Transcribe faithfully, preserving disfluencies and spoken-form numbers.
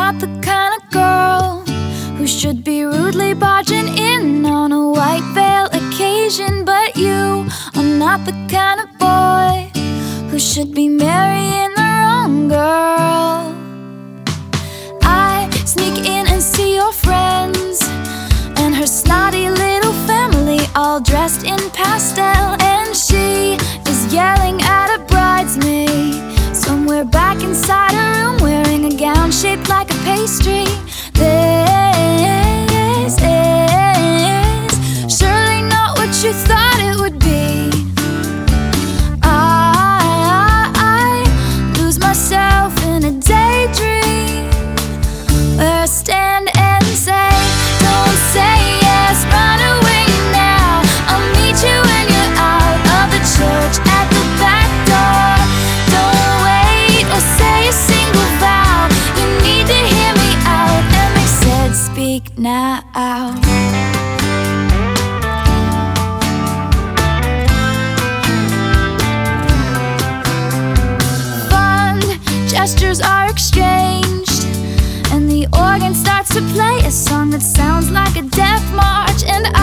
not the kind of girl who should be rudely barging in on a white veil occasion. But you are not the kind of boy who should be marrying the wrong girl. I sneak in and see your friends and her snotty little family, all dressed in pastel, and she is yelling at a bridesmaid somewhere back inside her room, wearing a gown shaped like a pastry. This is surely not what you thought it would be. I, I lose myself in a daydream where I stand and say, don't say yes, run away now. I'll meet you when you're out of the church at the back door. Don't wait or say a single vow. You need to hear me out. And they said, speak now. Fond gestures are exchanged, and the organ starts to play a song that sounds like a death march. And